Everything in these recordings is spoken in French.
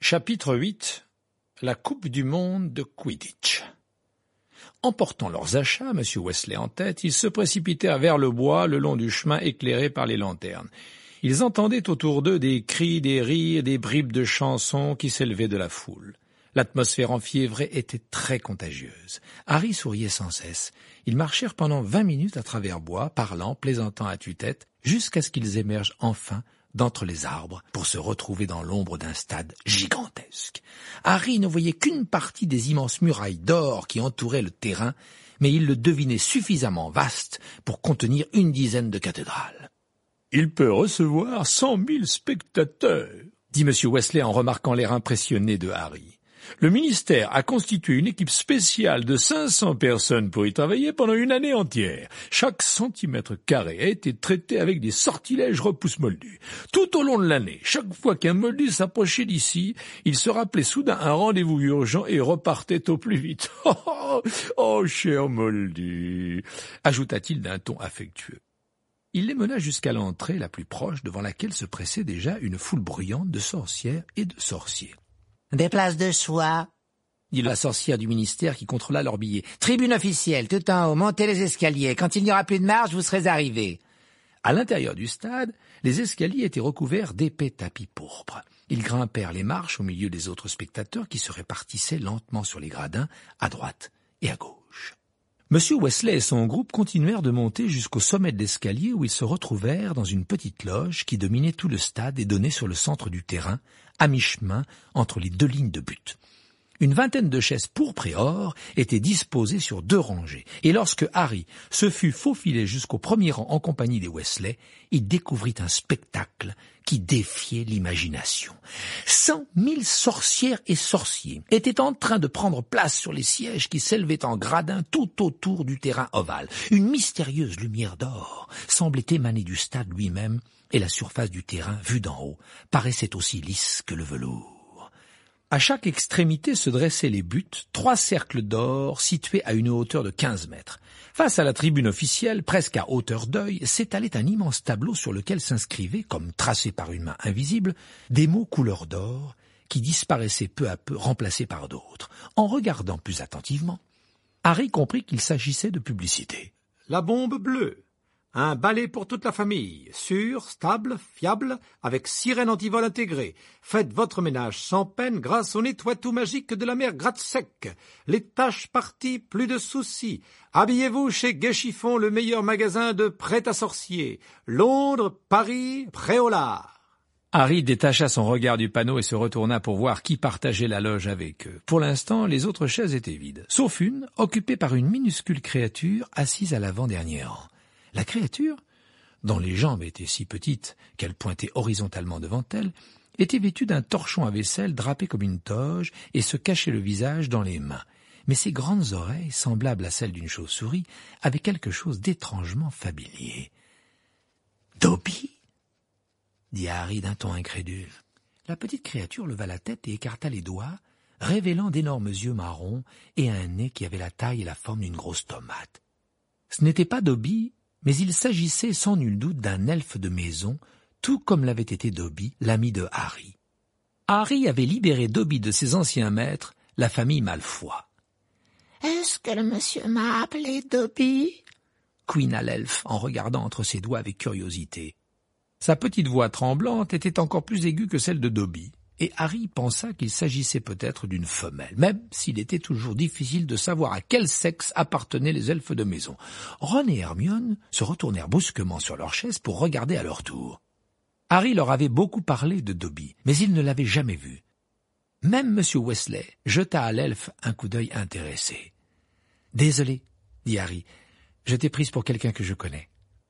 Chapitre 8. La Coupe du monde de Quidditch. Emportant leurs achats, M. Weasley en tête, ils se précipitèrent vers le bois le long du chemin éclairé par les lanternes. Ils entendaient autour d'eux des cris, des rires, des bribes de chansons qui s'élevaient de la foule. L'atmosphère enfiévrée était très contagieuse. Harry souriait sans cesse. Ils marchèrent pendant 20 minutes à travers bois, parlant, plaisantant à tue-tête, jusqu'à ce qu'ils émergent enfin d'entre les arbres pour se retrouver dans l'ombre d'un stade gigantesque. Harry ne voyait qu'une partie des immenses murailles d'or qui entouraient le terrain, mais il le devinait suffisamment vaste pour contenir une dizaine de cathédrales. « Il peut recevoir 100 000 spectateurs », dit M. Weasley en remarquant l'air impressionné de Harry. Le ministère a constitué une équipe spéciale de 500 personnes pour y travailler pendant une année entière. Chaque centimètre carré a été traité avec des sortilèges repousse-moldus. Tout au long de l'année, chaque fois qu'un moldu s'approchait d'ici, il se rappelait soudain un rendez-vous urgent et repartait au plus vite. « Oh, cher moldu !» ajouta-t-il d'un ton affectueux. Il les mena jusqu'à l'entrée la plus proche, devant laquelle se pressait déjà une foule bruyante de sorcières et de sorciers. « Des places de choix », dit la sorcière du ministère qui contrôla leurs billets. « Tribune officielle, tout en haut, montez les escaliers. Quand il n'y aura plus de marche, vous serez arrivés. » À l'intérieur du stade, les escaliers étaient recouverts d'épais tapis pourpres. Ils grimpèrent les marches au milieu des autres spectateurs qui se répartissaient lentement sur les gradins, à droite et à gauche. M. Weasley et son groupe continuèrent de monter jusqu'au sommet de l'escalier où ils se retrouvèrent dans une petite loge qui dominait tout le stade et donnait sur le centre du terrain, à mi-chemin entre les deux lignes de but. Une vingtaine de chaises pourpres et or étaient disposées sur 2 rangées, et lorsque Harry se fut faufilé jusqu'au premier rang en compagnie des Weasley, il découvrit un spectacle qui défiait l'imagination. 100 000 sorcières et sorciers étaient en train de prendre place sur les sièges qui s'élevaient en gradins tout autour du terrain ovale. Une mystérieuse lumière d'or semblait émaner du stade lui-même, et la surface du terrain, vue d'en haut, paraissait aussi lisse que le velours. À chaque extrémité se dressaient les buts, 3 cercles d'or situés à une hauteur de 15 mètres. Face à la tribune officielle, presque à hauteur d'œil, s'étalait un immense tableau sur lequel s'inscrivaient, comme tracés par une main invisible, des mots couleur d'or qui disparaissaient peu à peu, remplacés par d'autres. En regardant plus attentivement, Harry comprit qu'il s'agissait de publicité. La bombe bleue. Un balai pour toute la famille, sûr, stable, fiable, avec sirène antivol intégrée. Faites votre ménage sans peine grâce au nettoie-tout magique de la mère Gratte-Sec. Les tâches parties, plus de soucis. Habillez-vous chez Gai-Chiffon, le meilleur magasin de prêt-à-sorcier. Londres, Paris, Préolard. Harry détacha son regard du panneau et se retourna pour voir qui partageait la loge avec eux. Pour l'instant, les autres chaises étaient vides, sauf une, occupée par une minuscule créature assise à l'avant-dernier rang. La créature, dont les jambes étaient si petites qu'elles pointaient horizontalement devant elle, était vêtue d'un torchon à vaisselle drapé comme une toge et se cachait le visage dans les mains. Mais ses grandes oreilles, semblables à celles d'une chauve-souris, avaient quelque chose d'étrangement familier. « Dobby » dit Harry d'un ton incrédule. La petite créature leva la tête et écarta les doigts, révélant d'énormes yeux marrons et un nez qui avait la taille et la forme d'une grosse tomate. Ce n'était pas Dobby, mais il s'agissait sans nul doute d'un elfe de maison, tout comme l'avait été Dobby, l'ami de Harry. Harry avait libéré Dobby de ses anciens maîtres, la famille Malfoy. « Est-ce que le monsieur m'a appelé Dobby ?» couina l'elfe en regardant entre ses doigts avec curiosité. Sa petite voix tremblante était encore plus aiguë que celle de Dobby, et Harry pensa qu'il s'agissait peut-être d'une femelle, même s'il était toujours difficile de savoir à quel sexe appartenaient les elfes de maison. Ron et Hermione se retournèrent brusquement sur leur chaise pour regarder à leur tour. Harry leur avait beaucoup parlé de Dobby, mais ils ne l'avaient jamais vu. Même M. Weasley jeta à l'elfe un coup d'œil intéressé. « Désolé, » dit Harry, « je t'ai prise pour quelqu'un que je connais. »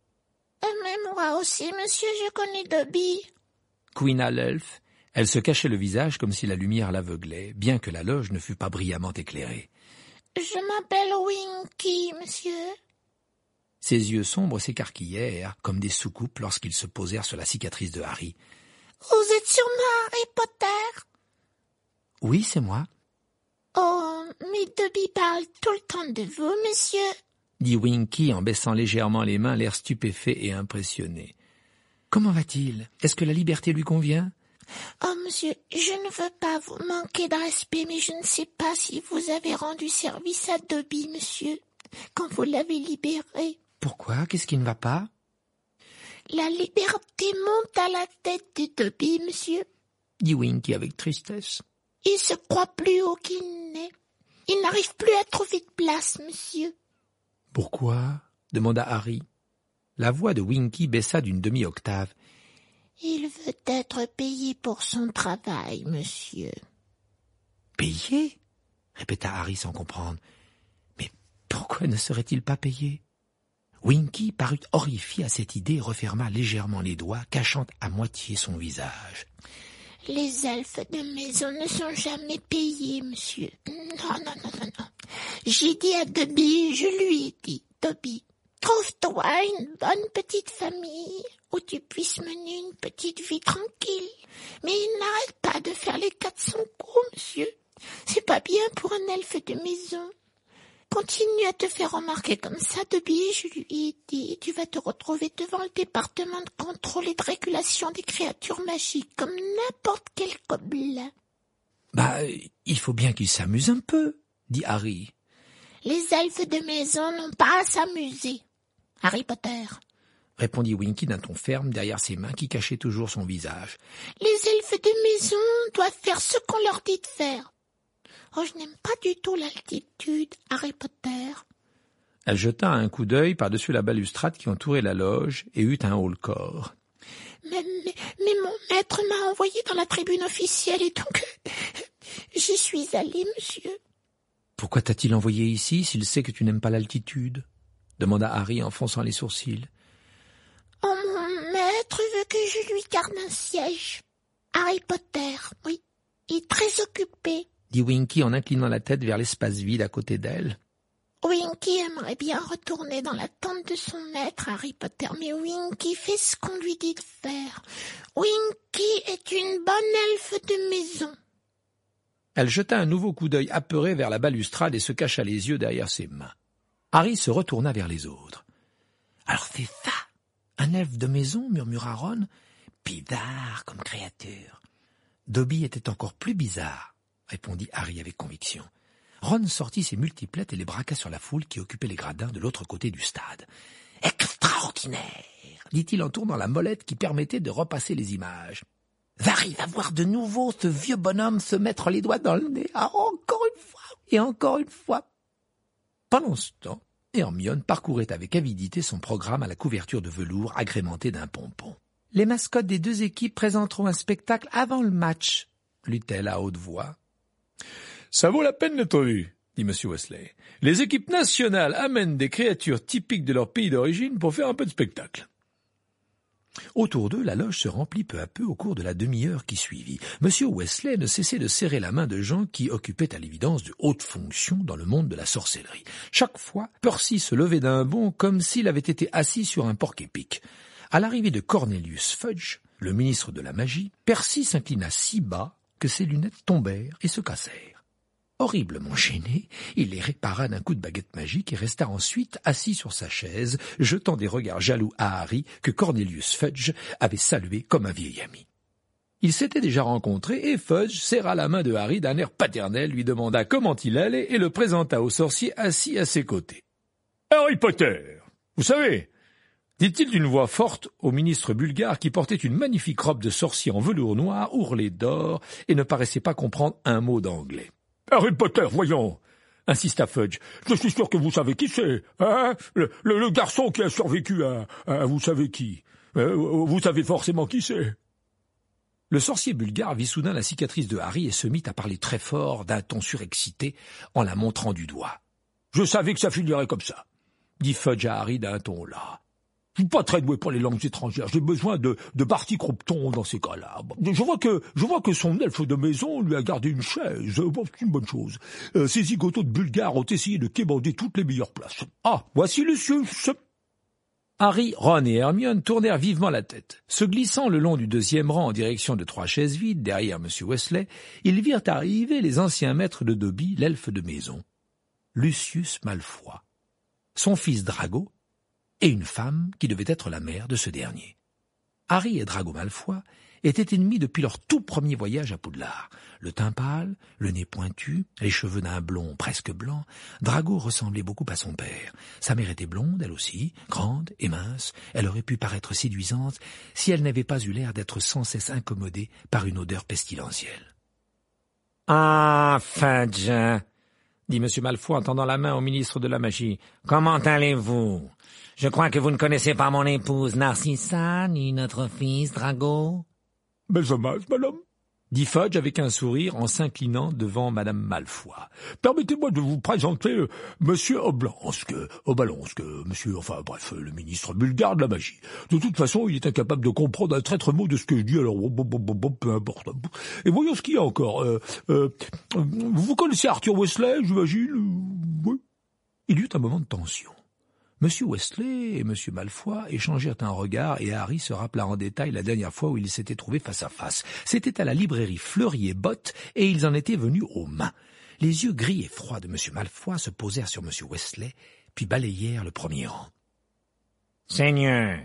Mais moi aussi, monsieur, je connais Dobby, couina l'elfe. Elle se cachait le visage comme si la lumière l'aveuglait, bien que la loge ne fût pas brillamment éclairée. « Je m'appelle Winky, monsieur. » Ses yeux sombres s'écarquillèrent comme des soucoupes lorsqu'ils se posèrent sur la cicatrice de Harry. « Vous êtes sûrement Harry Potter ?»« Oui, c'est moi. »« Oh, mais Dobby parle tout le temps de vous, monsieur. » dit Winky en baissant légèrement les mains, l'air stupéfait et impressionné. « Comment va-t-il? Est-ce que la liberté lui convient ? Oh, monsieur, je ne veux pas vous manquer de respect, mais je ne sais pas si vous avez rendu service à Dobby, monsieur, quand vous l'avez libéré. Pourquoi? Qu'est-ce qui ne va pas? La liberté monte à la tête de Dobby, monsieur. dit Winky avec tristesse. Il se croit plus haut qu'il n'est. Il n'arrive plus à trouver de place, monsieur. Pourquoi? demanda Harry. La voix de Winky baissa d'une demi-octave. Il veut être payé pour son travail, monsieur. Payé? répéta Harry sans comprendre. Mais pourquoi ne serait-il pas payé? Winky parut horrifié à cette idée et referma légèrement les doigts, cachant à moitié son visage. Les elfes de maison ne sont jamais payés, monsieur. Non. J'ai dit à Dobby, je lui ai dit, Dobby, trouve-toi une bonne petite famille où tu puisses mener une petite vie tranquille. Mais il n'arrête pas de faire les 400 coups, monsieur. C'est pas bien pour un elfe de maison. Continue à te faire remarquer comme ça, Dobby, je lui ai dit. Tu vas te retrouver devant le département de contrôle et de régulation des créatures magiques, comme n'importe quel gobelin. Il faut bien qu'il s'amuse un peu, dit Harry. Les elfes de maison n'ont pas à s'amuser. Harry Potter, répondit Winky d'un ton ferme derrière ses mains qui cachaient toujours son visage. Les elfes de maison doivent faire ce qu'on leur dit de faire. Oh, je n'aime pas du tout l'altitude, Harry Potter. Elle jeta un coup d'œil par-dessus la balustrade qui entourait la loge et eut un haut-le-corps. Mais mon maître m'a envoyé dans la tribune officielle et donc j'y suis allée, monsieur. Pourquoi t'a-t-il envoyé ici s'il sait que tu n'aimes pas l'altitude? demanda Harry en fronçant les sourcils. Oh, mon maître veut que je lui garde un siège. Harry Potter, oui, il est très occupé, dit Winky en inclinant la tête vers l'espace vide à côté d'elle. Winky aimerait bien retourner dans la tente de son maître, Harry Potter, mais Winky fait ce qu'on lui dit de faire. Winky est une bonne elfe de maison. Elle jeta un nouveau coup d'œil apeuré vers la balustrade et se cacha les yeux derrière ses mains. Harry se retourna vers les autres. « Alors c'est ça, un elfe de maison » murmura Ron. « Bizarre comme créature. » Dobby était encore plus bizarre, répondit Harry avec conviction. Ron sortit ses multiplettes et les braqua sur la foule qui occupait les gradins de l'autre côté du stade. « Extraordinaire !» dit-il en tournant la molette qui permettait de repasser les images. « J'arrive à voir de nouveau ce vieux bonhomme se mettre les doigts dans le nez. Ah, encore une fois et encore une fois !» Pendant ce temps, Hermione parcourait avec avidité son programme à la couverture de velours agrémentée d'un pompon. « Les mascottes des deux équipes présenteront un spectacle avant le match, » lut-elle à haute voix. « Ça vaut la peine d'être vu, » dit M. Weasley. « Les équipes nationales amènent des créatures typiques de leur pays d'origine pour faire un peu de spectacle. » Autour d'eux, la loge se remplit peu à peu au cours de la demi-heure qui suivit. M. Weasley ne cessait de serrer la main de gens qui occupaient à l'évidence de hautes fonctions dans le monde de la sorcellerie. Chaque fois, Percy se levait d'un bond comme s'il avait été assis sur un porc-épic. À l'arrivée de Cornelius Fudge, le ministre de la magie, Percy s'inclina si bas que ses lunettes tombèrent et se cassèrent. Horriblement gêné, il les répara d'un coup de baguette magique et resta ensuite assis sur sa chaise, jetant des regards jaloux à Harry que Cornelius Fudge avait salué comme un vieil ami. Ils s'étaient déjà rencontrés et Fudge serra la main de Harry d'un air paternel, lui demanda comment il allait et le présenta au sorcier assis à ses côtés. « Harry Potter, vous savez » dit-il d'une voix forte au ministre bulgare qui portait une magnifique robe de sorcier en velours noir ourlée d'or et ne paraissait pas comprendre un mot d'anglais. « Harry Potter, voyons !» insista Fudge. « Je suis sûr que vous savez qui c'est, hein? Le garçon qui a survécu à vous savez qui. Vous savez forcément qui c'est. » Le sorcier bulgare vit soudain la cicatrice de Harry et se mit à parler très fort d'un ton surexcité en la montrant du doigt. « Je savais que ça finirait comme ça, » dit Fudge à Harry d'un ton là. « Je suis pas très doué pour les langues étrangères, j'ai besoin de Barty Crompton dans ces cas-là. Je vois que son elfe de maison lui a gardé une chaise, c'est une bonne chose. Ces zigotos de bulgares ont essayé de quémander toutes les meilleures places. Ah, voici le sus !» Harry, Ron et Hermione tournèrent vivement la tête. Se glissant le long du deuxième rang en direction de 3 chaises vides, derrière M. Weasley, ils virent arriver les anciens maîtres de Dobby, l'elfe de maison, Lucius Malfoy, son fils Drago, et une femme qui devait être la mère de ce dernier. Harry et Drago Malfoy étaient ennemis depuis leur tout premier voyage à Poudlard. Le teint pâle, le nez pointu, les cheveux d'un blond presque blanc, Drago ressemblait beaucoup à son père. Sa mère était blonde, elle aussi, grande et mince. Elle aurait pu paraître séduisante si elle n'avait pas eu l'air d'être sans cesse incommodée par une odeur pestilentielle. « Ah, Fudge !» dit M. Malfoy en tendant la main au ministre de la Magie. « Comment allez-vous ? Je crois que vous ne connaissez pas mon épouse Narcissa, ni notre fils Drago. »« Mes hommages, madame, » dit Fudge avec un sourire en s'inclinant devant Madame Malfoy. « Permettez-moi de vous présenter Monsieur Oblonsk, le ministre bulgare de la magie. De toute façon, il est incapable de comprendre un traître mot de ce que je dis, alors peu importe. Et voyons ce qu'il y a encore. Vous connaissez Arthur Weasley, j'imagine? Oui. » Il y eut un moment de tension. Monsieur Weasley et Monsieur Malfoy échangèrent un regard et Harry se rappela en détail la dernière fois où ils s'étaient trouvés face à face. C'était à la librairie Fleury et Botte et ils en étaient venus aux mains. Les yeux gris et froids de Monsieur Malfoy se posèrent sur Monsieur Weasley, puis balayèrent le premier rang. « Seigneur,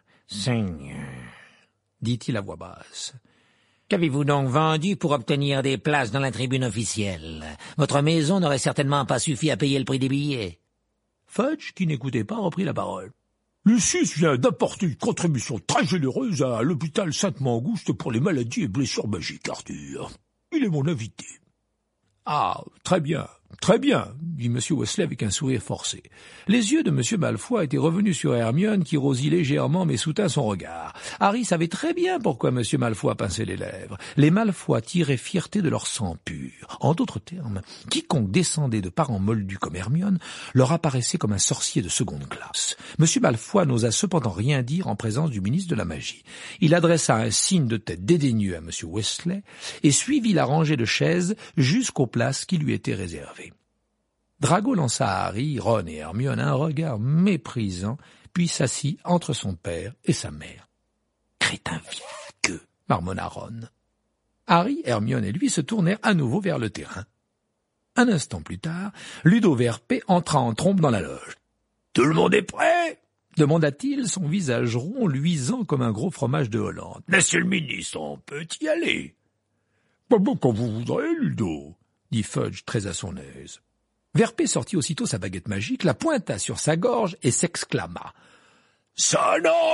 dit-il à voix basse, qu'avez-vous donc vendu pour obtenir des places dans la tribune officielle? Votre maison n'aurait certainement pas suffi à payer le prix des billets. » Fudge, qui n'écoutait pas, reprit la parole. « Lucius vient d'apporter une contribution très généreuse à l'hôpital Sainte-Mangouste pour les maladies et blessures magiques, Arthur. Il est mon invité. »« Ah, très bien, dit M. Weasley avec un sourire forcé. Les yeux de M. Malfoy étaient revenus sur Hermione qui rosit légèrement mais soutint son regard. Harry savait très bien pourquoi M. Malfoy pinçait les lèvres. Les Malfoy tiraient fierté de leur sang pur. En d'autres termes, quiconque descendait de parents moldus comme Hermione leur apparaissait comme un sorcier de seconde classe. M. Malfoy n'osa cependant rien dire en présence du ministre de la Magie. Il adressa un signe de tête dédaigneux à M. Weasley et suivit la rangée de chaises jusqu'aux places qui lui étaient réservées. Drago lança à Harry, Ron et Hermione un regard méprisant, puis s'assit entre son père et sa mère. « Crétin vif que !» marmonna Ron. Harry, Hermione et lui se tournèrent à nouveau vers le terrain. Un instant plus tard, Ludo Verpé entra en trompe dans la loge. « Tout le monde est prêt ?» demanda-t-il, son visage rond luisant comme un gros fromage de Hollande. « Monsieur le ministre, on peut y aller. »« Quand vous voudrez, Ludo, » dit Fudge très à son aise. Verpé sortit aussitôt sa baguette magique, la pointa sur sa gorge et s'exclama « Sonorus !»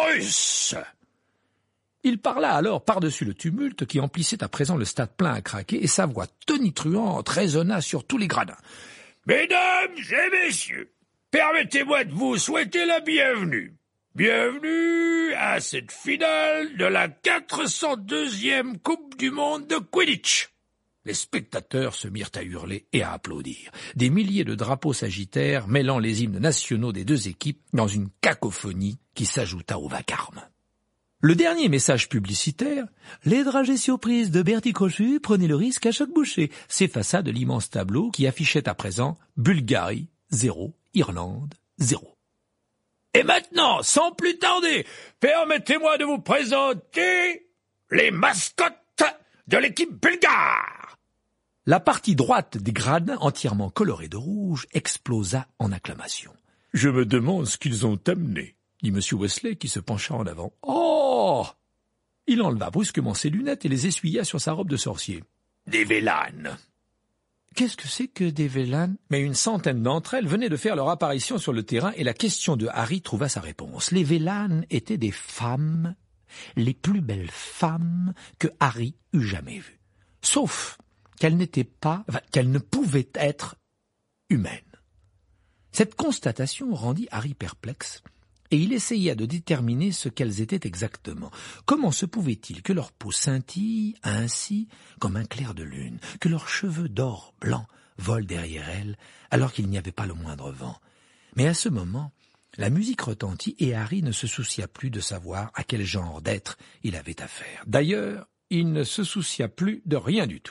Il parla alors par-dessus le tumulte qui emplissait à présent le stade plein à craquer et sa voix tonitruante résonna sur tous les gradins. « Mesdames et messieurs, permettez-moi de vous souhaiter la bienvenue. Bienvenue à cette finale de la 402e Coupe du Monde de Quidditch. » Les spectateurs se mirent à hurler et à applaudir. Des milliers de drapeaux s'agitèrent, mêlant les hymnes nationaux des deux équipes dans une cacophonie qui s'ajouta au vacarme. Le dernier message publicitaire, « Les dragées surprises de Bertie Crochu, prenez le risque à chaque bouchée », s'effaça de l'immense tableau qui affichait à présent Bulgarie 0, Irlande 0. Et maintenant, sans plus tarder, permettez-moi de vous présenter les mascottes de l'équipe bulgare. La partie droite des gradins, entièrement colorés de rouge, explosa en acclamations. « Je me demande ce qu'ils ont amené, » dit M. Weasley qui se pencha en avant. « Oh !» Il enleva brusquement ses lunettes et les essuya sur sa robe de sorcier. « Des vélanes !»« Qu'est-ce que c'est que des vélanes ?» Mais une centaine d'entre elles venaient de faire leur apparition sur le terrain et la question de Harry trouva sa réponse. Les vélanes étaient des femmes, les plus belles femmes que Harry eût jamais vues. Sauf qu'elle ne pouvait être humaine. Cette constatation rendit Harry perplexe, et il essaya de déterminer ce qu'elles étaient exactement. Comment se pouvait-il que leur peau scintille ainsi comme un clair de lune, que leurs cheveux d'or blanc volent derrière elles, alors qu'il n'y avait pas le moindre vent? Mais à ce moment, la musique retentit et Harry ne se soucia plus de savoir à quel genre d'être il avait affaire. D'ailleurs, il ne se soucia plus de rien du tout.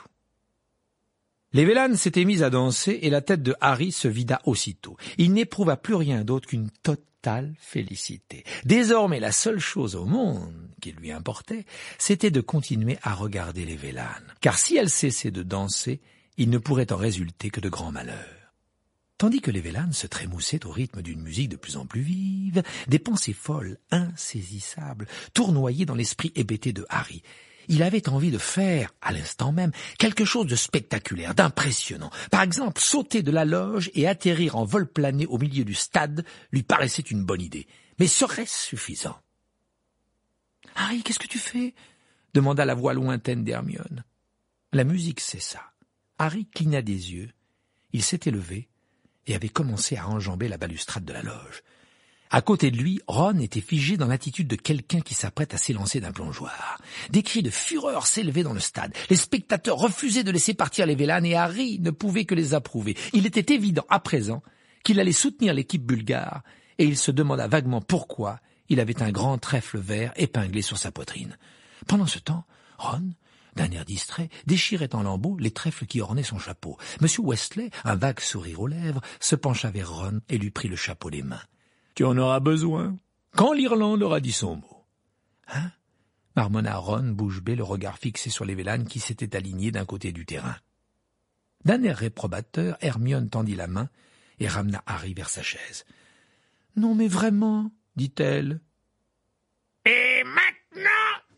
Les vélanes s'étaient mis à danser et la tête de Harry se vida aussitôt. Il n'éprouva plus rien d'autre qu'une totale félicité. Désormais, la seule chose au monde qui lui importait, c'était de continuer à regarder les vélanes. Car si elles cessaient de danser, il ne pourrait en résulter que de grands malheurs. Tandis que les vélanes se trémoussaient au rythme d'une musique de plus en plus vive, des pensées folles, insaisissables, tournoyaient dans l'esprit hébété de Harry. Il avait envie de faire, à l'instant même, quelque chose de spectaculaire, d'impressionnant. Par exemple, sauter de la loge et atterrir en vol plané au milieu du stade lui paraissait une bonne idée. Mais serait-ce suffisant? « Harry, qu'est-ce que tu fais ?» demanda la voix lointaine d'Hermione. La musique cessa. Harry cligna des yeux. Il s'était levé et avait commencé à enjamber la balustrade de la loge. À côté de lui, Ron était figé dans l'attitude de quelqu'un qui s'apprête à s'élancer d'un plongeoir. Des cris de fureur s'élevaient dans le stade. Les spectateurs refusaient de laisser partir les Vélans et Harry ne pouvait que les approuver. Il était évident à présent qu'il allait soutenir l'équipe bulgare et il se demanda vaguement pourquoi il avait un grand trèfle vert épinglé sur sa poitrine. Pendant ce temps, Ron, d'un air distrait, déchirait en lambeaux les trèfles qui ornaient son chapeau. M. Weasley, un vague sourire aux lèvres, se pencha vers Ron et lui prit le chapeau des mains. « Tu en auras besoin quand l'Irlande aura dit son mot. »« Hein ?» marmonna Ron, bouche bée, le regard fixé sur les Vélans qui s'étaient alignés d'un côté du terrain. D'un air réprobateur, Hermione tendit la main et ramena Harry vers sa chaise. « Non, mais vraiment ?» dit-elle. « Et maintenant ?»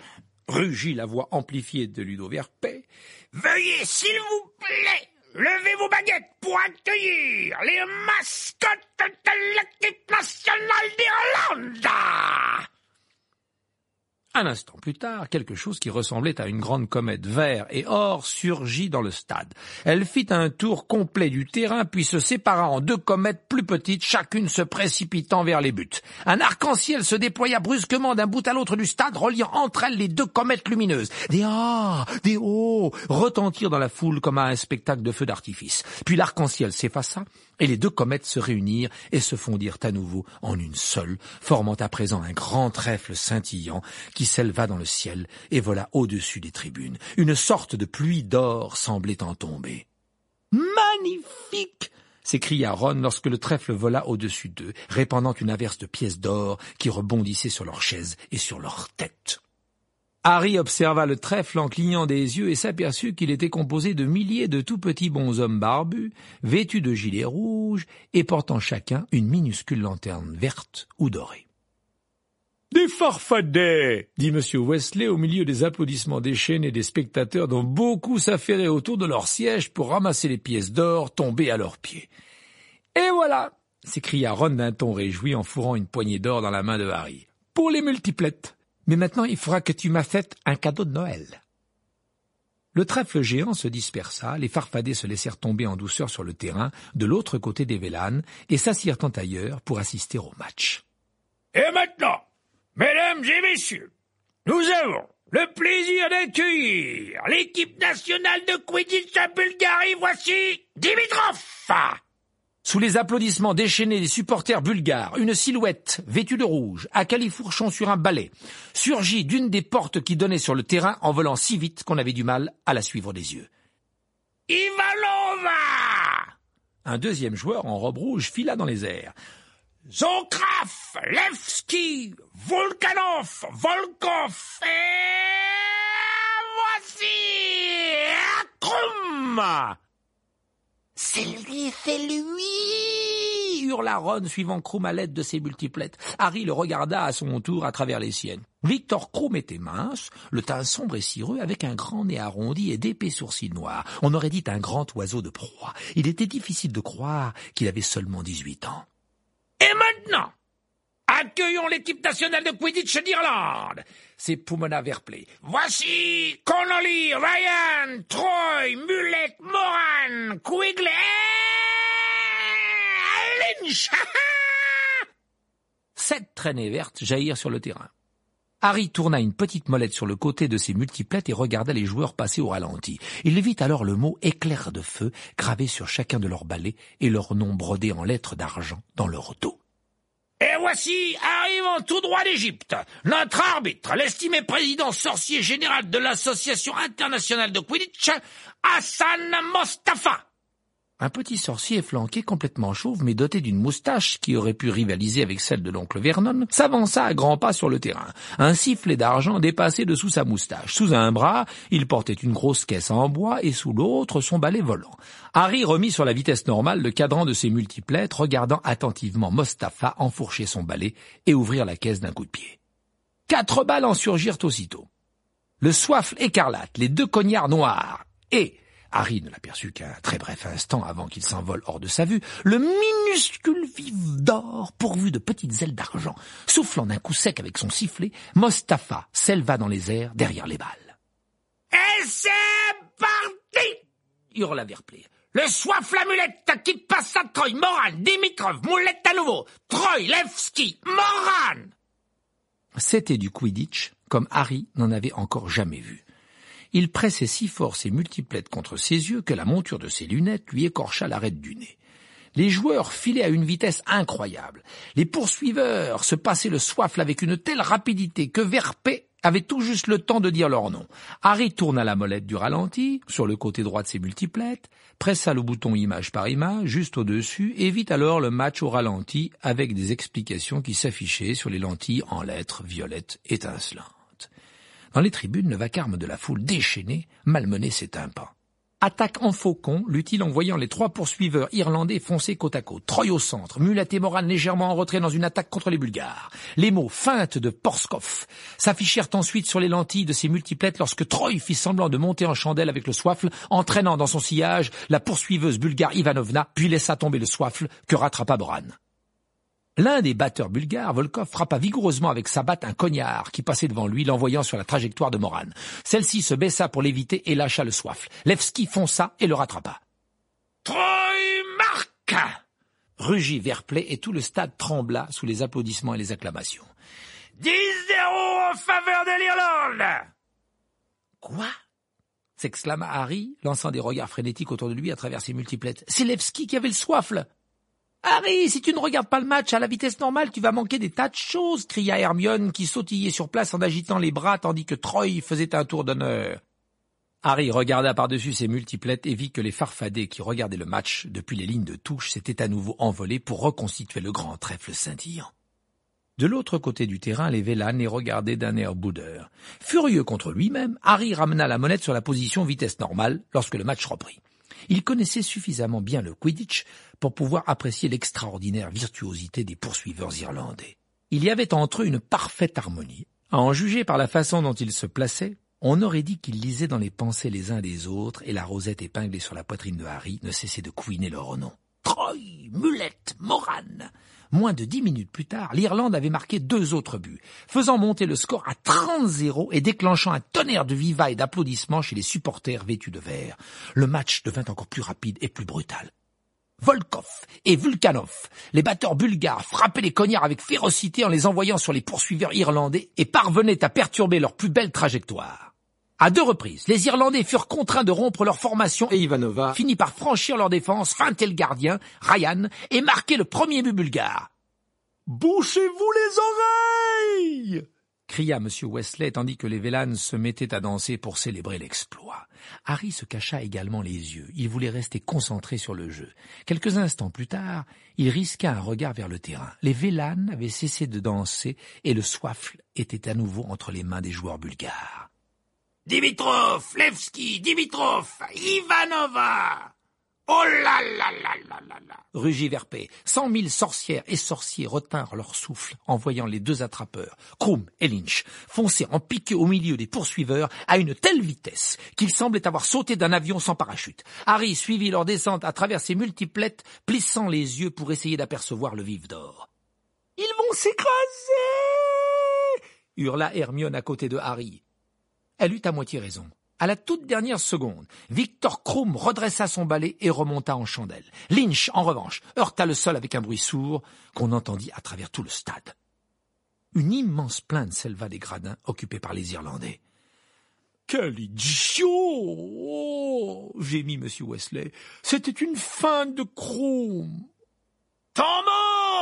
rugit la voix amplifiée de Ludo Verpet. « Veuillez, s'il vous plaît, lever vos baguettes pour accueillir les mascottes de l'équipe nationale d'Irlande !» Un instant plus tard, quelque chose qui ressemblait à une grande comète vert et or surgit dans le stade. Elle fit un tour complet du terrain, puis se sépara en deux comètes plus petites, chacune se précipitant vers les buts. Un arc-en-ciel se déploya brusquement d'un bout à l'autre du stade, reliant entre elles les deux comètes lumineuses. Des « ah !» des « oh !» retentirent dans la foule comme à un spectacle de feux d'artifice. Puis l'arc-en-ciel s'effaça, et les deux comètes se réunirent et se fondirent à nouveau en une seule, formant à présent un grand trèfle scintillant qui s'éleva dans le ciel et vola au-dessus des tribunes. Une sorte de pluie d'or semblait en tomber. « Magnifique !» s'écria Ron lorsque le trèfle vola au-dessus d'eux, répandant une averse de pièces d'or qui rebondissaient sur leurs chaises et sur leurs têtes. Harry observa le trèfle en clignant des yeux et s'aperçut qu'il était composé de milliers de tout petits bonshommes barbus, vêtus de gilets rouges et portant chacun une minuscule lanterne verte ou dorée. « Des farfadets !» dit M. Weasley au milieu des applaudissements déchaînés des spectateurs dont beaucoup s'affairaient autour de leur siège pour ramasser les pièces d'or tombées à leurs pieds. « Et voilà !» s'écria Ron d'un ton réjoui en fourrant une poignée d'or dans la main de Harry. « Pour les multiplettes. Mais maintenant, il faudra que tu m'achètes un cadeau de Noël. » Le trèfle géant se dispersa, les farfadets se laissèrent tomber en douceur sur le terrain de l'autre côté des Vélans et s'assirent ailleurs pour assister au match. « Et maintenant, mesdames et messieurs, nous avons le plaisir d'accueillir l'équipe nationale de Quidditch de Bulgarie. Voici Dimitrov !» Sous les applaudissements déchaînés des supporters bulgares, une silhouette vêtue de rouge, à califourchon sur un balai, surgit d'une des portes qui donnaient sur le terrain en volant si vite qu'on avait du mal à la suivre des yeux. « Ivanova !» Un deuxième joueur en robe rouge fila dans les airs. « Zonkraf, Levski, Volkanov, Volkov et voici Akrum !» « C'est lui !» hurla Ron, suivant Krum à l'aide de ses multiplettes. Harry le regarda à son tour à travers les siennes. Victor Krum était mince, le teint sombre et cireux, avec un grand nez arrondi et d'épais sourcils noirs. On aurait dit un grand oiseau de proie. Il était difficile de croire qu'il avait seulement 18 ans. « Et maintenant, accueillons l'équipe nationale de Quidditch d'Irlande !» s'époumonna Verplay. « Voici Connolly, Ryan, Troy, Mullett, Moran, Quigley et Lynch !» 7 traînées vertes jaillirent sur le terrain. Harry tourna une petite molette sur le côté de ses multiplettes et regarda les joueurs passer au ralenti. Il vit alors le mot « éclair de feu » gravé sur chacun de leurs balais et leur nom brodé en lettres d'argent dans leur dos. Et voici, arrivant tout droit d'Égypte, notre arbitre, l'estimé président sorcier général de l'Association internationale de Quidditch, Hassan Mostafa. Un petit sorcier flanqué, complètement chauve, mais doté d'une moustache qui aurait pu rivaliser avec celle de l'oncle Vernon, s'avança à grands pas sur le terrain. Un sifflet d'argent dépassait dessous sa moustache. Sous un bras, il portait une grosse caisse en bois et sous l'autre, son balai volant. Harry remit sur la vitesse normale le cadran de ses multiplettes, regardant attentivement Mostafa enfourcher son balai et ouvrir la caisse d'un coup de pied. 4 balles en surgirent aussitôt. le soifle écarlate, les 2 cognards noirs, et, Harry ne l'aperçut qu'un très bref instant avant qu'il s'envole hors de sa vue, le minuscule vif d'or pourvu de petites ailes d'argent. Soufflant d'un coup sec avec son sifflet, Mustapha s'éleva dans les airs derrière les balles. « Et c'est parti !» hurla Verplay. Le soif la mulette qui passe à Troy, Moran, Dimitrov, moulette à nouveau, Troy, Levski, Moran. C'était du Quidditch comme Harry n'en avait encore jamais vu. Il pressait si fort ses multiplettes contre ses yeux que la monture de ses lunettes lui écorcha l'arête du nez. Les joueurs filaient à une vitesse incroyable. Les poursuiveurs se passaient le soifle avec une telle rapidité que Verpé avait tout juste le temps de dire leur nom. Harry tourna la molette du ralenti, sur le côté droit de ses multiplettes, pressa le bouton image par image, juste au-dessus, et vit alors le match au ralenti avec des explications qui s'affichaient sur les lentilles en lettres violettes étincelantes. Dans les tribunes, le vacarme de la foule déchaînée malmenait ses tympans. Attaque en faucon, l'eut-il en voyant les 3 poursuiveurs irlandais foncer côte à côte. Troy au centre, Mulet et Moran légèrement en retrait dans une attaque contre les Bulgares. Les mots feinte de Porskov s'affichèrent ensuite sur les lentilles de ses multiplettes lorsque Troy fit semblant de monter en chandelle avec le soifle, entraînant dans son sillage la poursuiveuse bulgare Ivanovna, puis laissa tomber le soifle que rattrapa Moran. L'un des batteurs bulgares, Volkov, frappa vigoureusement avec sa batte un cognard qui passait devant lui, l'envoyant sur la trajectoire de Moran. Celle-ci se baissa pour l'éviter et lâcha le soifle. Levski fonça et le rattrapa. « Troy marque !» rugit Verplay et tout le stade trembla sous les applaudissements et les acclamations. 10-0 en faveur de l'Irlande. Quoi ? S'exclama Harry, lançant des regards frénétiques autour de lui à travers ses multiplettes. C'est Levski qui avait le soifle. Harry, si tu ne regardes pas le match à la vitesse normale, tu vas manquer des tas de choses, cria Hermione qui sautillait sur place en agitant les bras tandis que Troy faisait un tour d'honneur. Harry regarda par-dessus ses multiplettes et vit que les farfadets qui regardaient le match depuis les lignes de touche s'étaient à nouveau envolés pour reconstituer le grand trèfle scintillant. De l'autre côté du terrain, les Vélans les regardaient d'un air boudeur. Furieux contre lui-même, Harry ramena la monette sur la position vitesse normale lorsque le match reprit. Il connaissait suffisamment bien le Quidditch pour pouvoir apprécier l'extraordinaire virtuosité des poursuiveurs irlandais. Il y avait entre eux une parfaite harmonie. À en juger par la façon dont ils se plaçaient, on aurait dit qu'ils lisaient dans les pensées les uns des autres et la rosette épinglée sur la poitrine de Harry ne cessait de couiner leur nom. Troy, Mulet, Moran. Moins de 10 minutes plus tard, l'Irlande avait marqué 2 autres buts, faisant monter le score à 30-0 et déclenchant un tonnerre de viva et d'applaudissements chez les supporters vêtus de vert. Le match devint encore plus rapide et plus brutal. Volkov et Vulkanov, les batteurs bulgares, frappaient les cognards avec férocité en les envoyant sur les poursuiveurs irlandais et parvenaient à perturber leur plus belle trajectoire. À 2 reprises, les Irlandais furent contraints de rompre leur formation Et Ivanova finit par franchir leur défense, feinter le gardien, Ryan, et marquer le premier but bulgare. « Bouchez-vous les oreilles !» cria M. Weasley tandis que les Vélans se mettaient à danser pour célébrer l'exploit. Harry se cacha également les yeux. Il voulait rester concentré sur le jeu. Quelques instants plus tard, il risqua un regard vers le terrain. Les Vélans avaient cessé de danser et le soifle était à nouveau entre les mains des joueurs bulgares. Dimitrov, Levski, Dimitrov, Ivanova. Oh là là là là là là. Rugit Verpé. 100 000 sorcières et sorciers retinrent leur souffle en voyant les 2 attrapeurs, Krum et Lynch, foncer en piqué au milieu des poursuiveurs à une telle vitesse qu'ils semblaient avoir sauté d'un avion sans parachute. Harry suivit leur descente à travers ses multiplettes, plissant les yeux pour essayer d'apercevoir le vif d'or. « Ils vont s'écraser !» hurla Hermione à côté de Harry. Elle eut à moitié raison. À la toute dernière seconde, Victor Krum redressa son balai et remonta en chandelle. Lynch, en revanche, heurta le sol avec un bruit sourd qu'on entendit à travers tout le stade. Une immense plainte s'éleva des gradins occupés par les Irlandais. « Quel idiot !» gémit M. Weasley. « C'était une feinte de Krum !»« Temps mort !»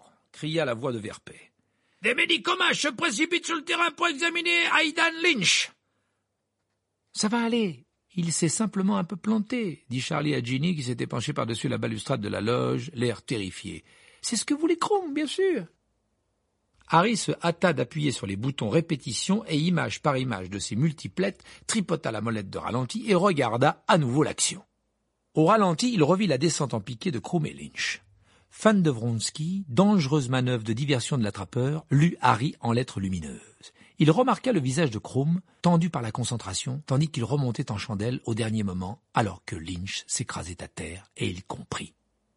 cria la voix de Verpé. « Des médicaments se précipitent sur le terrain pour examiner Aidan Lynch !»« Ça va aller, il s'est simplement un peu planté, dit Charlie à Ginny qui s'était penché par-dessus la balustrade de la loge, l'air terrifié. C'est ce que voulait Krum, bien sûr. Harry se hâta d'appuyer sur les boutons répétition et image par image de ses multiplettes, tripota la molette de ralenti et regarda à nouveau l'action. Au ralenti, il revit la descente en piqué de Krum et Lynch. Fan de Vronsky, dangereuse manœuvre de diversion de l'attrapeur, lut Harry en lettres lumineuses. Il remarqua le visage de Krumm, tendu par la concentration, tandis qu'il remontait en chandelle au dernier moment, alors que Lynch s'écrasait à terre, et il comprit.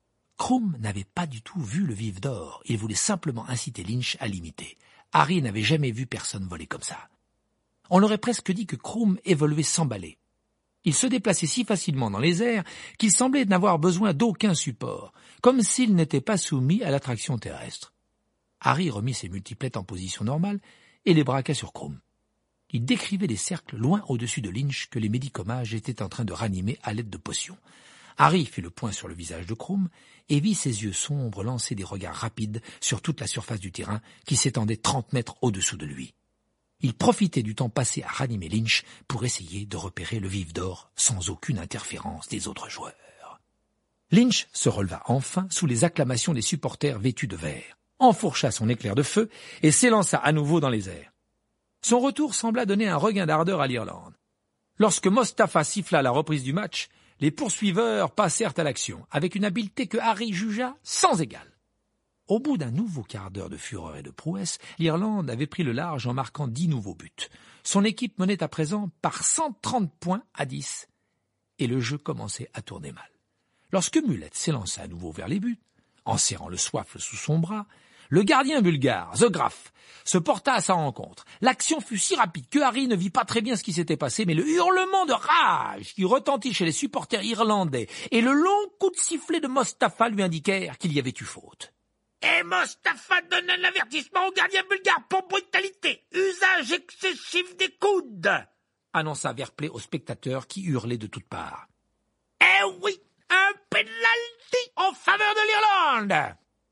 Krumm n'avait pas du tout vu le vif d'or, il voulait simplement inciter Lynch à l'imiter. Harry n'avait jamais vu personne voler comme ça. On aurait presque dit que Krumm évoluait sans balai. Il se déplaçait si facilement dans les airs qu'il semblait n'avoir besoin d'aucun support, comme s'il n'était pas soumis à l'attraction terrestre. Harry remit ses multiplettes en position normale et les braqua sur Krumm. Il décrivait des cercles loin au-dessus de Lynch que les médicomages étaient en train de ranimer à l'aide de potions. Harry fit le point sur le visage de Krumm et vit ses yeux sombres lancer des regards rapides sur toute la surface du terrain qui s'étendait 30 mètres au-dessous de lui. Il profitait du temps passé à ranimer Lynch pour essayer de repérer le vif d'or sans aucune interférence des autres joueurs. Lynch se releva enfin sous les acclamations des supporters vêtus de vert, enfourcha son éclair de feu et s'élança à nouveau dans les airs. Son retour sembla donner un regain d'ardeur à l'Irlande. Lorsque Mostafa siffla la reprise du match, les poursuiveurs passèrent à l'action, avec une habileté que Harry jugea sans égale. Au bout d'un nouveau quart d'heure de fureur et de prouesse, l'Irlande avait pris le large en marquant 10 nouveaux buts. Son équipe menait à présent par 130 points à 10, et le jeu commençait à tourner mal. Lorsque Mullet s'élança à nouveau vers les buts, en serrant le soifle sous son bras, le gardien bulgare, The Graf, se porta à sa rencontre. L'action fut si rapide que Harry ne vit pas très bien ce qui s'était passé, mais le hurlement de rage qui retentit chez les supporters irlandais et le long coup de sifflet de Mostafa lui indiquèrent qu'il y avait eu faute. « Et Mostafa donne un avertissement au gardien bulgare pour brutalité, usage excessif des coudes !» annonça Verplay aux spectateurs qui hurlaient de toutes parts. « Eh oui, un penalty en faveur de l'Irlande !»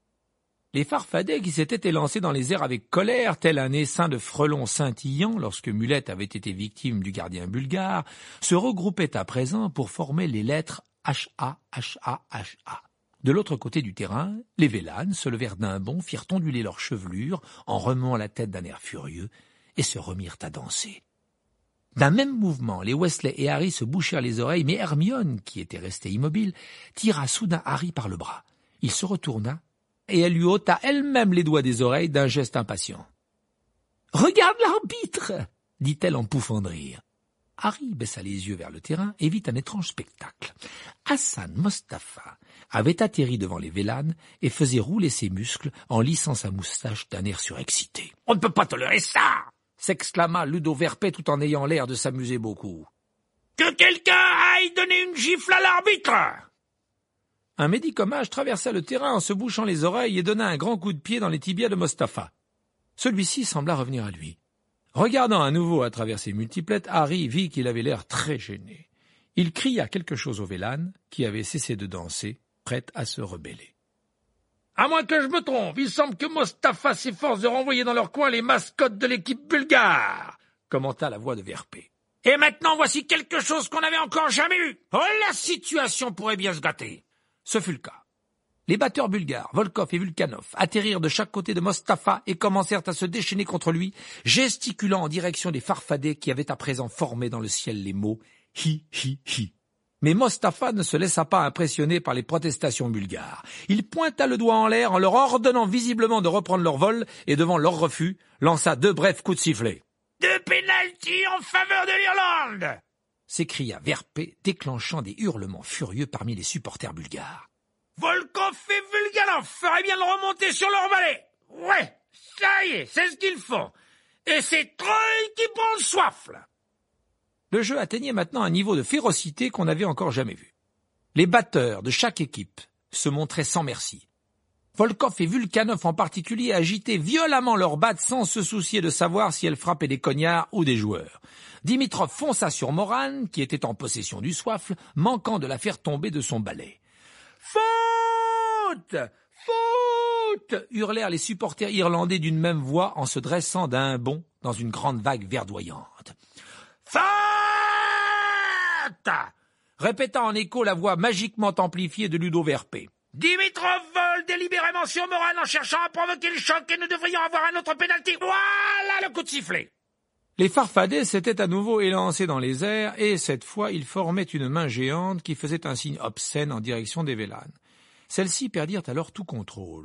Les Farfadets, qui s'étaient élancés dans les airs avec colère, tel un essaim de frelons scintillant lorsque Mullet avait été victime du gardien bulgare, se regroupaient à présent pour former les lettres H-A, H-A, H-A. De l'autre côté du terrain, les Vélanes se levèrent d'un bond, firent onduler leur chevelure en remuant la tête d'un air furieux et se remirent à danser. D'un même mouvement, les Weasley et Harry se bouchèrent les oreilles, mais Hermione, qui était restée immobile, tira soudain Harry par le bras. Il se retourna et elle lui ôta elle-même les doigts des oreilles d'un geste impatient. « Regarde l'arbitre !» dit-elle en pouffant de rire. Harry baissa les yeux vers le terrain et vit un étrange spectacle. Hassan Mostafa avait atterri devant les Vélanes et faisait rouler ses muscles en lissant sa moustache d'un air surexcité. « On ne peut pas tolérer ça !» s'exclama Ludo Verpet tout en ayant l'air de s'amuser beaucoup. « Que quelqu'un aille donner une gifle à l'arbitre !» Un médicomage traversa le terrain en se bouchant les oreilles et donna un grand coup de pied dans les tibias de Mostafa. Celui-ci sembla revenir à lui. Regardant à nouveau à travers ses multiplettes, Harry vit qu'il avait l'air très gêné. Il cria quelque chose aux Vélanes, qui avaient cessé de danser, prêtes à se rebeller. « À moins que je me trompe, il semble que Mostafa s'efforce de renvoyer dans leur coin les mascottes de l'équipe bulgare !» commenta la voix de Verpet. « Et maintenant, voici quelque chose qu'on n'avait encore jamais eu. Oh, la situation pourrait bien se gâter !» Ce fut le cas. Les batteurs bulgares, Volkov et Vulkanov, atterrirent de chaque côté de Mostafa et commencèrent à se déchaîner contre lui, gesticulant en direction des Farfadets qui avaient à présent formé dans le ciel les mots « hi, hi, hi ». Mais Mostafa ne se laissa pas impressionner par les protestations bulgares. Il pointa le doigt en l'air en leur ordonnant visiblement de reprendre leur vol et devant leur refus, lança 2 brefs coups de sifflet. « 2 pénaltys en faveur de l'Irlande !» s'écria Verpet, déclenchant des hurlements furieux parmi les supporters bulgares. « Volkov et Vulganov feraient bien de remonter sur leur balai. Ouais, ça y est, c'est ce qu'ils font. Et c'est Troy qui prend le soifle !» Le jeu atteignait maintenant un niveau de férocité qu'on n'avait encore jamais vu. Les batteurs de chaque équipe se montraient sans merci. Volkov et Vulkanov en particulier agitaient violemment leurs battes sans se soucier de savoir si elles frappaient des cognards ou des joueurs. Dimitrov fonça sur Moran, qui était en possession du soifle, manquant de la faire tomber de son balai. « Faute ! Faute !» hurlèrent les supporters irlandais d'une même voix en se dressant d'un bond dans une grande vague verdoyante. « Faute !» répéta en écho la voix magiquement amplifiée de Ludo Verpet. « Dimitrov vole délibérément sur Moran en cherchant à provoquer le choc et nous devrions avoir un autre pénalty. Voilà le coup de sifflet !» Les Farfadets s'étaient à nouveau élancés dans les airs et, cette fois, ils formaient une main géante qui faisait un signe obscène en direction des Vélanes. Celles-ci perdirent alors tout contrôle.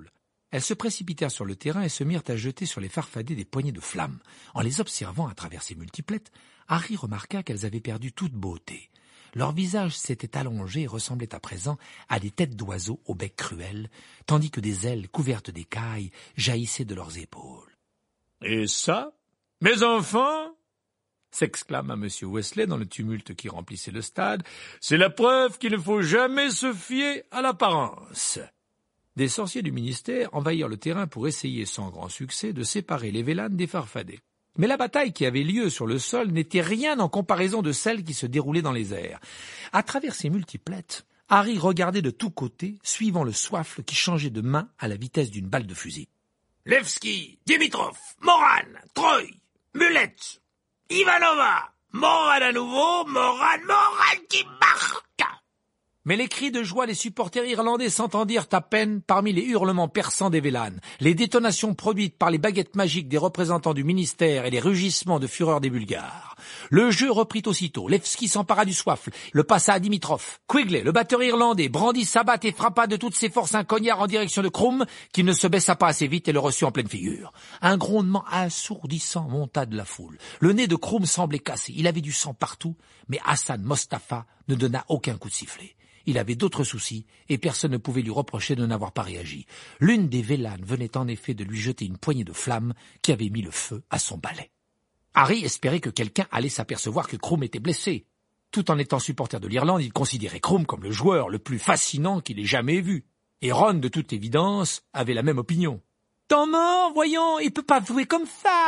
Elles se précipitèrent sur le terrain et se mirent à jeter sur les farfadets des poignées de flammes. En les observant à travers ces multiplettes, Harry remarqua qu'elles avaient perdu toute beauté. Leurs visages s'étaient allongés et ressemblaient à présent à des têtes d'oiseaux au bec cruel, tandis que des ailes couvertes d'écailles jaillissaient de leurs épaules. « Et ça, mes enfants ?» s'exclama M. Weasley dans le tumulte qui remplissait le stade, « c'est la preuve qu'il ne faut jamais se fier à l'apparence. » Des sorciers du ministère envahirent le terrain pour essayer sans grand succès de séparer les Vélanes des farfadets. Mais la bataille qui avait lieu sur le sol n'était rien en comparaison de celle qui se déroulait dans les airs. À travers ces multiplettes, Harry regardait de tous côtés, suivant le soifle qui changeait de main à la vitesse d'une balle de fusil. « Levski, Dimitrov, Moran, Troy, Mulette, Ivanova, Moran à nouveau, Moran qui marque !» Mais les cris de joie des supporters irlandais s'entendirent à peine parmi les hurlements perçants des Vélanes, les détonations produites par les baguettes magiques des représentants du ministère et les rugissements de fureur des Bulgares. Le jeu reprit aussitôt. Levski s'empara du soifle, le passa à Dimitrov. Quigley, le batteur irlandais, brandit sa batte et frappa de toutes ses forces un cognard en direction de Krum, qui ne se baissa pas assez vite et le reçut en pleine figure. Un grondement assourdissant monta de la foule. Le nez de Krum semblait cassé, il avait du sang partout, mais Hassan Mostafa ne donna aucun coup de sifflet. Il avait d'autres soucis, et personne ne pouvait lui reprocher de n'avoir pas réagi. L'une des Vélanes venait en effet de lui jeter une poignée de flammes qui avait mis le feu à son balai. Harry espérait que quelqu'un allait s'apercevoir que Krum était blessé. Tout en étant supporter de l'Irlande, il considérait Krum comme le joueur le plus fascinant qu'il ait jamais vu. Et Ron, de toute évidence, avait la même opinion. « Tant mort, voyons, il peut pas jouer comme ça !»«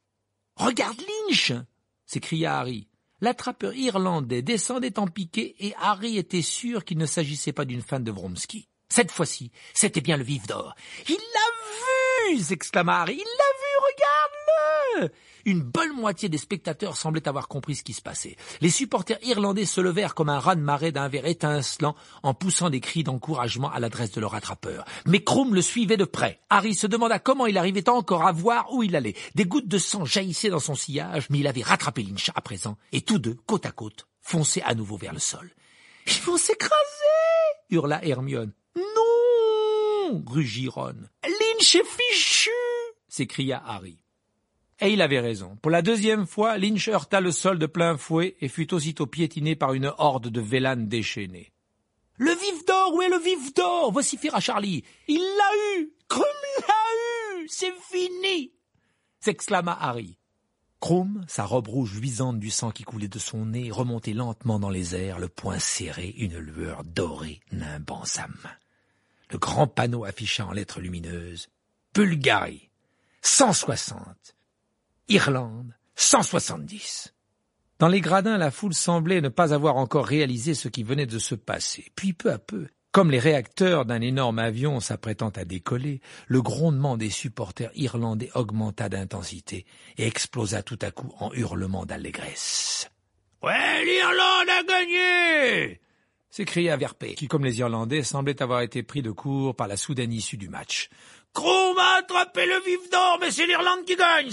Regarde Lynch !» s'écria Harry. L'attrapeur irlandais descendait en piqué et Harry était sûr qu'il ne s'agissait pas d'une fan de Vronsky. Cette fois-ci, c'était bien le vif d'or. « Il l'a vu !» s'exclama Harry. « Il l'a vu, regarde-le !» Une bonne moitié des spectateurs semblaient avoir compris ce qui se passait. Les supporters irlandais se levèrent comme un raz-de-marée d'un verre étincelant en poussant des cris d'encouragement à l'adresse de leur attrapeur. Mais Krum le suivait de près. Harry se demanda comment il arrivait encore à voir où il allait. Des gouttes de sang jaillissaient dans son sillage, mais il avait rattrapé Lynch à présent, et tous deux, côte à côte, fonçaient à nouveau vers le sol. « Ils vont s'écraser !» hurla Hermione. « Non !» rugit Ron. « Lynch est fichu !» s'écria Harry. Et il avait raison. Pour la deuxième fois, Lynch heurta le sol de plein fouet et fut aussitôt piétiné par une horde de Vélanes déchaînés. « Le vif d'or, où est le vif d'or ?» vociféra Charlie. « Il l'a eu ! Krum l'a eu ! C'est fini !» s'exclama Harry. Krum, sa robe rouge luisante du sang qui coulait de son nez, remontait lentement dans les airs, le poing serré, une lueur dorée nimbant sa main. Le grand panneau afficha en lettres lumineuses « Bulgarie, 160 ». Irlande, 170. Dans les gradins, la foule semblait ne pas avoir encore réalisé ce qui venait de se passer. Puis peu à peu, comme les réacteurs d'un énorme avion s'apprêtant à décoller, le grondement des supporters irlandais augmenta d'intensité et explosa tout à coup en hurlements d'allégresse. « Ouais, l'Irlande a gagné !» s'écria Verpé, qui, comme les Irlandais, semblait avoir été pris de court par la soudaine issue du match. Krum a attrapé le vif d'or, mais c'est l'Irlande qui gagne.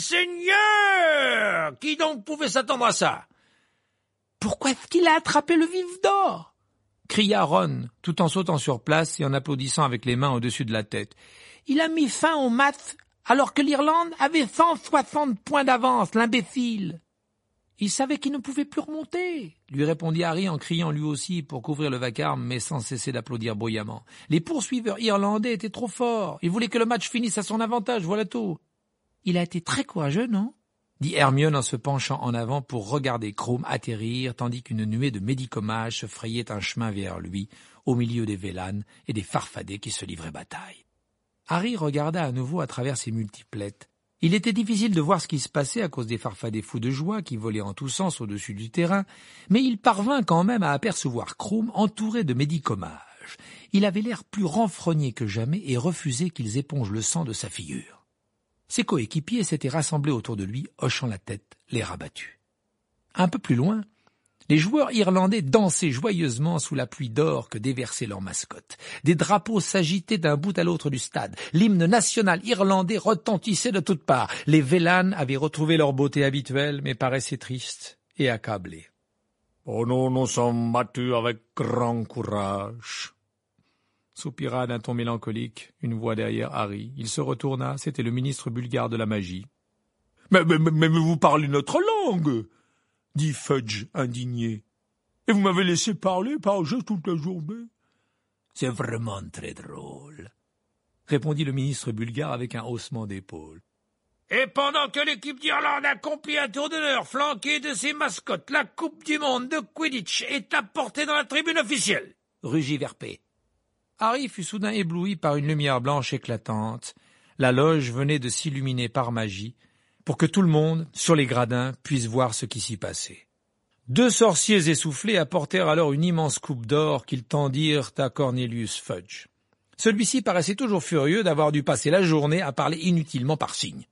Seigneur! Qui donc pouvait s'attendre à ça? Pourquoi est-ce qu'il a attrapé le vif d'or? Cria Ron, tout en sautant sur place et en applaudissant avec les mains au-dessus de la tête. Il a mis fin au match alors que l'Irlande avait 160 points d'avance, l'imbécile. Il savait qu'il ne pouvait plus remonter, lui répondit Harry en criant lui aussi pour couvrir le vacarme, mais sans cesser d'applaudir bruyamment. Les poursuiveurs irlandais étaient trop forts. Ils voulaient que le match finisse à son avantage, voilà tout. Il a été très courageux, non? Dit Hermione en se penchant en avant pour regarder Krum atterrir, tandis qu'une nuée de médicommages se frayait un chemin vers lui, au milieu des Vélanes et des farfadets qui se livraient bataille. Harry regarda à nouveau à travers ses multiplettes. Il était difficile de voir ce qui se passait à cause des farfadets fous de joie qui volaient en tous sens au-dessus du terrain, mais il parvint quand même à apercevoir Krum entouré de médicommages. Il avait l'air plus renfrogné que jamais et refusait qu'ils épongent le sang de sa figure. Ses coéquipiers s'étaient rassemblés autour de lui, hochant la tête, l'air abattu. Un peu plus loin, les joueurs irlandais dansaient joyeusement sous la pluie d'or que déversait leur mascotte. Des drapeaux s'agitaient d'un bout à l'autre du stade. L'hymne national irlandais retentissait de toutes parts. Les Vélanes avaient retrouvé leur beauté habituelle, mais paraissaient tristes et accablés. « Oh, nous nous sommes battus avec grand courage. soupira d'un ton mélancolique une voix derrière Harry. Il se retourna, c'était le ministre bulgare de la magie. Mais vous parlez notre langue, dit Fudge, indigné. Et vous m'avez laissé parler par jeu toute la journée. C'est vraiment très drôle, répondit le ministre bulgare avec un haussement d'épaule. Et pendant que l'équipe d'Irlande accomplit un tour d'honneur flanqué de ses mascottes, la Coupe du monde de Quidditch est apportée dans la tribune officielle, rugit Verpé. Harry fut soudain ébloui par une lumière blanche éclatante. La loge venait de s'illuminer par magie, pour que tout le monde, sur les gradins, puisse voir ce qui s'y passait. 2 sorciers essoufflés apportèrent alors une immense coupe d'or qu'ils tendirent à Cornelius Fudge. Celui-ci paraissait toujours furieux d'avoir dû passer la journée à parler inutilement par signes.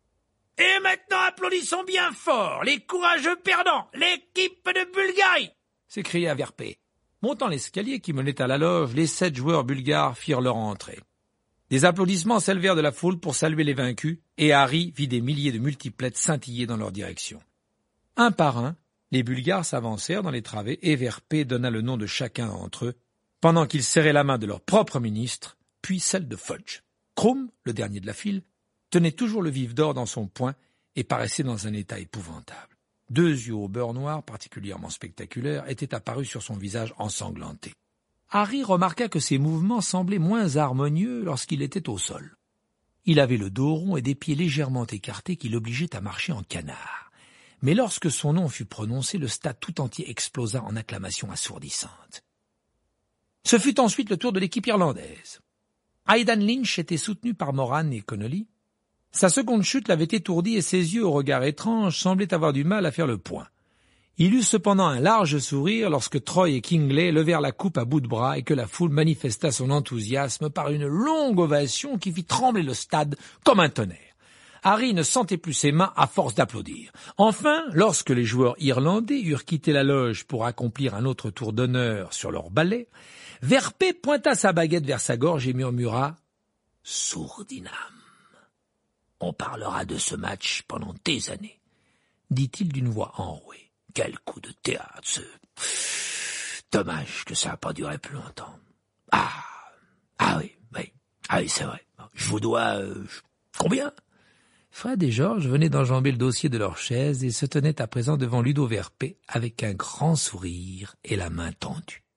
« Et maintenant applaudissons bien fort les courageux perdants, l'équipe de Bulgarie !» s'écria Verpé. Montant l'escalier qui menait à la loge, les 7 joueurs bulgares firent leur entrée. Des applaudissements s'élevèrent de la foule pour saluer les vaincus, et Harry vit des milliers de multiplettes scintiller dans leur direction. Un par un, les Bulgares s'avancèrent dans les travées et Verpé donna le nom de chacun d'entre eux, pendant qu'ils serraient la main de leur propre ministre, puis celle de Fudge. Krum, le dernier de la file, tenait toujours le vif d'or dans son poing et paraissait dans un état épouvantable. 2 yeux au beurre noir, particulièrement spectaculaires, étaient apparus sur son visage ensanglanté. Harry remarqua que ses mouvements semblaient moins harmonieux lorsqu'il était au sol. Il avait le dos rond et des pieds légèrement écartés qui l'obligeaient à marcher en canard. Mais lorsque son nom fut prononcé, le stade tout entier explosa en acclamations assourdissantes. Ce fut ensuite le tour de l'équipe irlandaise. Aidan Lynch était soutenu par Moran et Connolly. Sa seconde chute l'avait étourdi et ses yeux au regard étrange semblaient avoir du mal à faire le point. Il eut cependant un large sourire lorsque Troy et Kingley levèrent la coupe à bout de bras et que la foule manifesta son enthousiasme par une longue ovation qui fit trembler le stade comme un tonnerre. Harry ne sentait plus ses mains à force d'applaudir. Enfin, lorsque les joueurs irlandais eurent quitté la loge pour accomplir un autre tour d'honneur sur leur balai, Verpé pointa sa baguette vers sa gorge et murmura « Sourdinam ». « On parlera de ce match pendant des années, » dit-il d'une voix enrouée. « Quel coup de théâtre, dommage que ça n'a pas duré plus longtemps. »« Ah oui, c'est vrai. Je vous dois... combien ?» Fred et George venaient d'enjamber le dossier de leur chaise et se tenaient à présent devant Ludo Verpé avec un grand sourire et la main tendue.